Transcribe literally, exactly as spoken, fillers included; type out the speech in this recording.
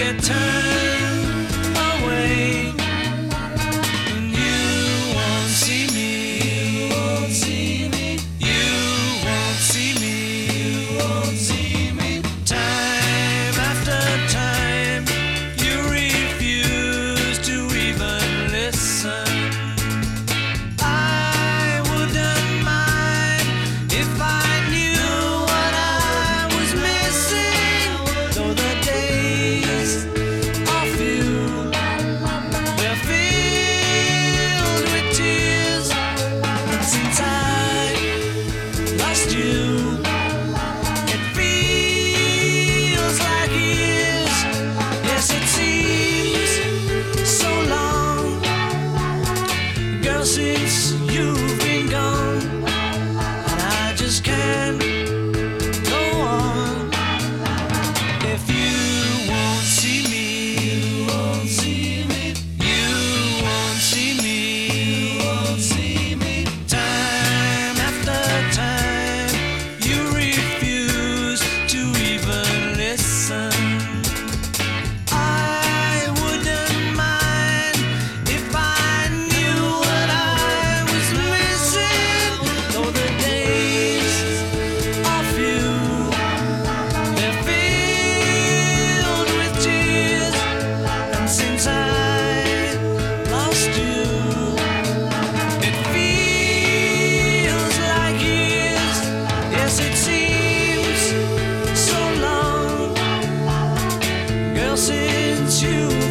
get turned away, and you won't see me. You won't see me. You won't see me. You won't see me. Time after time, you refuse to even listen. I wouldn't mind if I knew what I was missing, though the days are few, they're filled with tears. And since I lost you, it feels like years. Yes, it seems so long, girl, since you've been gone, and I just can't go on. If you won't see me, you won't see me. You won't see me. You won't see me. Time after time, you refuse to even listen. I wouldn't mind if I knew what I was missing, though the days are few, they're filled with tears. And since I lost you, it feels like years. Yes, it seems so long, girl, since you